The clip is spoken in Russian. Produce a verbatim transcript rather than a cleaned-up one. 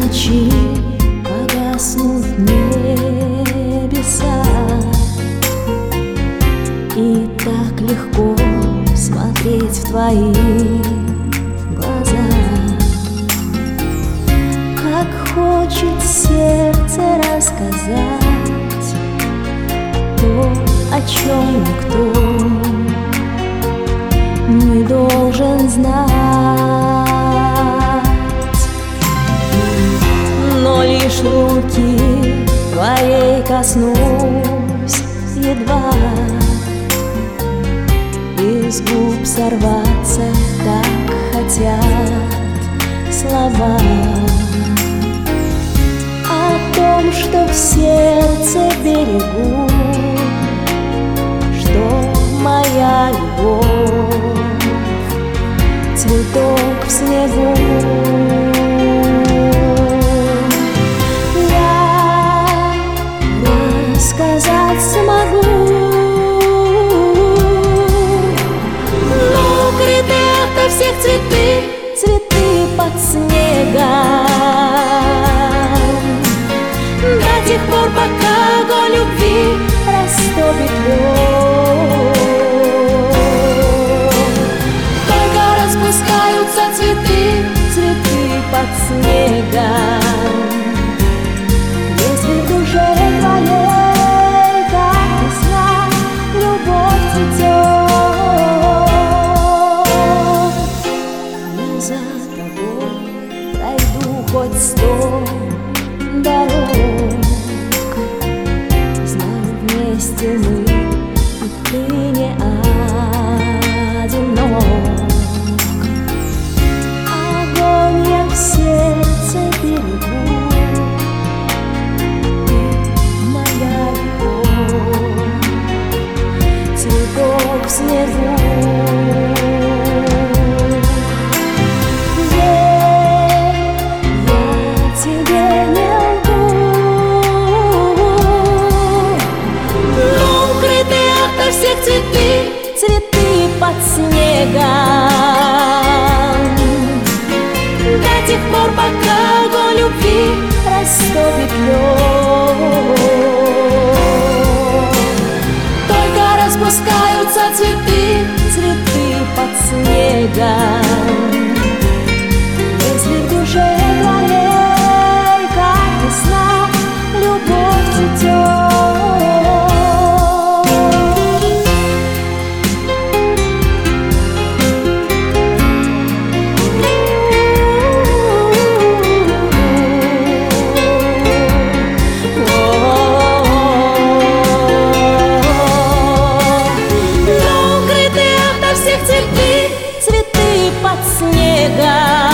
ночи погаснут небеса, и так легко смотреть в твои глаза. Как хочет сердце рассказать то, о чем никто не должен знать. Но лишь руки твоей коснусь едва, из губ сорваться так хотят слова о том, что в сердце берегу, что моя любовь — цветок в снегу. Я рассказать смогу, но укрыты ото всех цветы, цветы под снегом, до тех пор, пока огонь любви растопит лед. Только распускаются цветы, цветы под снегом. Если в душе твоей, как весна, любовь цветет, я за тобой пройду хоть сто дорог. Знаю, вместе мы, и ты не одинок. Огонь я в сердце берегу, ты моя любовь, цветок в снегу. Всех цветы, цветы под снегом, до тех пор, пока огонь любви растопит лед. Только распускаются цветы, цветы под снегом. Если в душе твоей, как весна, любовь цветет. Цветы под снегом,